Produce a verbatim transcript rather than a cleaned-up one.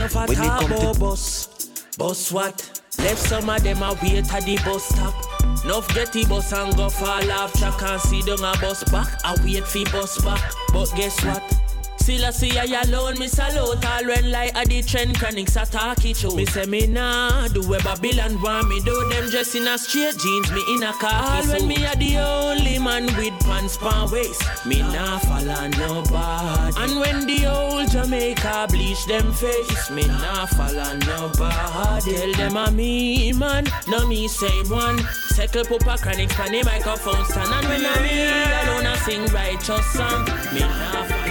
enough a talk about bus. Bus what? Left some of them a wait at the bus stop. Nuff get the bus and go fall off track and see down a bus back. I wait for bus back. But guess what? Still I see I alone, me salute all when like a the trend chronics attack it show. Me say me nah do where Babylon want me do. Them dress in a straight jeans, me in a khaki suit. When me a the only man with pants pan waist, me nah follow nobody. And when the old Jamaica bleach them face, me nah follow nobody. Tell them a me man, no me same one. Settle pupa chronics pan the microphone stand. And when I me alone I sing righteous song, me nah follow.